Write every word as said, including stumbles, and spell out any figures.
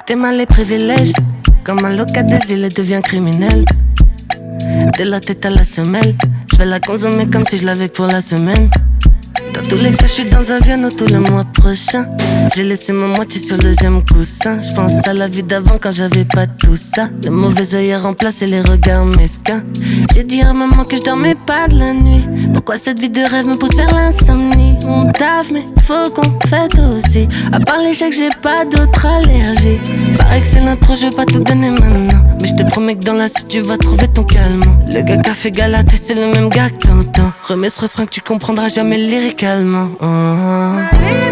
T'es mal les privilèges. Comme un local des îles, elle devient criminel. De la tête à la semelle, je vais la consommer comme si je l'avais pour la semaine. Dans tous les cas, je suis dans un Viano tout le mois prochain. J'ai laissé ma moitié sur le deuxième coussin. Je pense à la vie d'avant quand j'avais pas tout ça. Le mauvais œil a remplacé les regards mesquins. J'ai dit à maman que je dormais pas de la nuit. Pourquoi cette vie de rêve me pousse vers l'insomnie? On taffe mais faut qu'on fête aussi. À part l'échec j'ai pas d'autre allergie. Paraît que c'est l'intro, je vais pas tout donner maintenant. Mais je te promets que dans la suite tu vas trouver ton calme. Le gars qui a fait Galate c'est le même gars que t'entends. Remets ce refrain que tu comprendras jamais lyricalement. Oh.